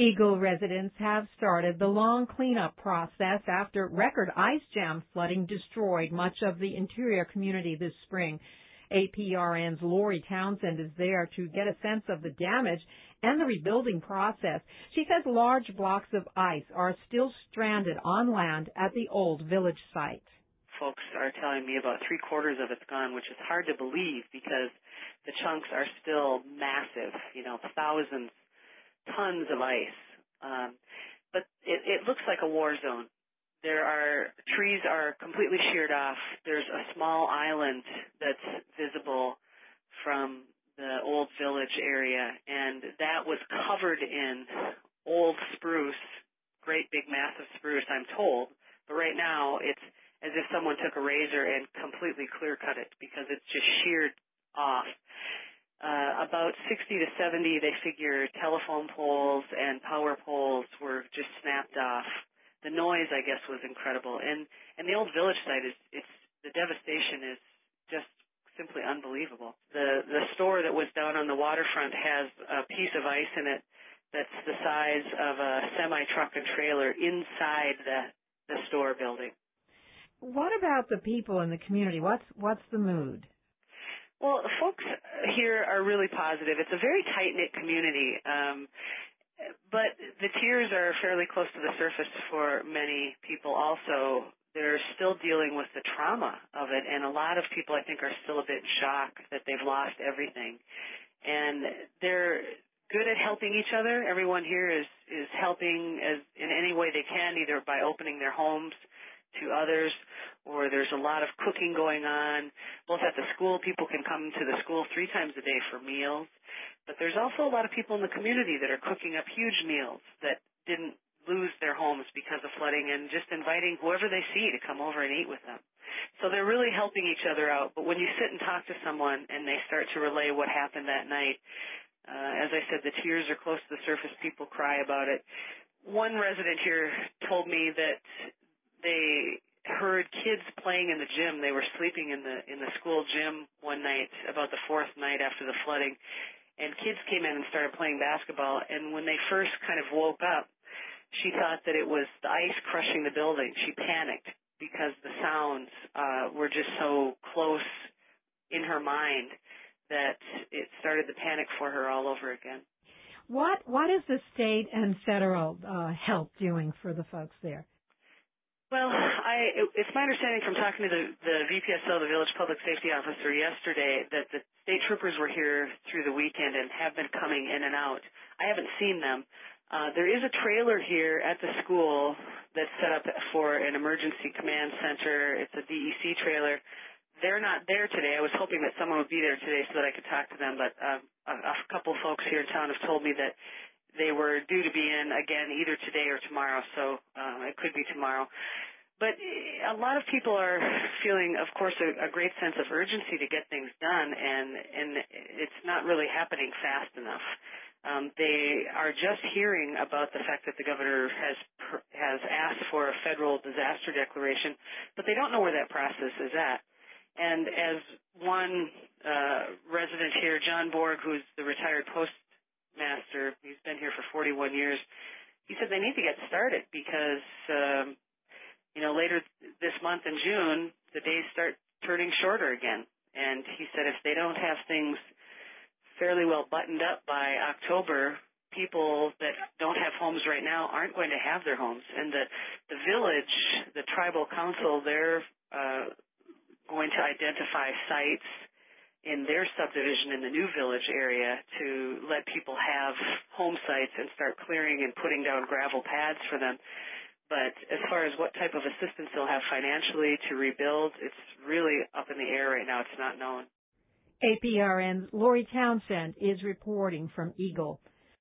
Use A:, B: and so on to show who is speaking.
A: Eagle residents have started the long cleanup process after record ice jam flooding destroyed much of the interior community this spring. APRN's Lori Townsend is there to get a sense of the damage and the rebuilding process. She says large blocks of ice are still stranded on land at the old village site.
B: Folks are telling me about three-quarters of it's gone, which is hard to believe because the chunks are still massive, thousands, tons of ice. But it looks like a war zone. Trees are completely sheared off. There's a small island that's visible from the old village area, and that was covered in old spruce, great big massive spruce, I'm told. But right now it's as if someone took a razor and completely clear-cut it because it's just sheared off. About 60 to 70, they figure, telephone poles and power poles were just snapped off. The noise, I guess, was incredible. And the old village site the devastation is just simply unbelievable. The store that was down on the waterfront has a piece of ice in it that's the size of a semi-truck and trailer inside the store building.
A: What about the people in the community? What's the mood?
B: Well, folks here are really positive. It's a very tight-knit community, but the tears are fairly close to the surface for many people also. They're still dealing with the trauma of it, and a lot of people, I think, are still a bit shocked that they've lost everything. And they're good at helping each other. Everyone here is helping in any way they can, either by opening their homes to others, or there's a lot of cooking going on. Both at the school, people can come to the school 3 times a day for meals, but there's also a lot of people in the community that are cooking up huge meals that didn't lose their homes because of flooding and just inviting whoever they see to come over and eat with them. So they're really helping each other out, but when you sit and talk to someone and they start to relay what happened that night, as I said, the tears are close to the surface. People cry about it. One resident here told me that they heard kids playing in the gym. They were sleeping in the school gym one night, about the 4th night after the flooding, and kids came in and started playing basketball. And when they first kind of woke up, she thought that it was the ice crushing the building. She panicked because the sounds were just so close in her mind that it started the panic for her all over again.
A: What is the state and federal help doing for the folks there?
B: Well, it's my understanding from talking to the VPSO, the Village Public Safety Officer, yesterday, that the state troopers were here through the weekend and have been coming in and out. I haven't seen them. There is a trailer here at the school that's set up for an emergency command center. It's a DEC trailer. They're not there today. I was hoping that someone would be there today so that I could talk to them, but a couple folks here in town have told me that they were due to be in again either today or tomorrow, so it could be tomorrow. But a lot of people are feeling, of course, a great sense of urgency to get things done, and it's not really happening fast enough. They are just hearing about the fact that the governor has asked for a federal disaster declaration, but they don't know where that process is at. And as one resident here, John Borg, who's the retired postmaster, he's been here for 41 years, he said they need to get started because, later this month in June, the days start turning shorter again. And he said if they don't have things fairly well buttoned up by October, people that don't have homes right now aren't going to have their homes. And the village, the tribal council, they're going to identify sites in their subdivision in the new village area to let people have home sites and start clearing and putting down gravel pads for them. But as far as what type of assistance they'll have financially to rebuild, it's really up in the air right now. It's not known.
A: APRN's Lori Townsend is reporting from Eagle.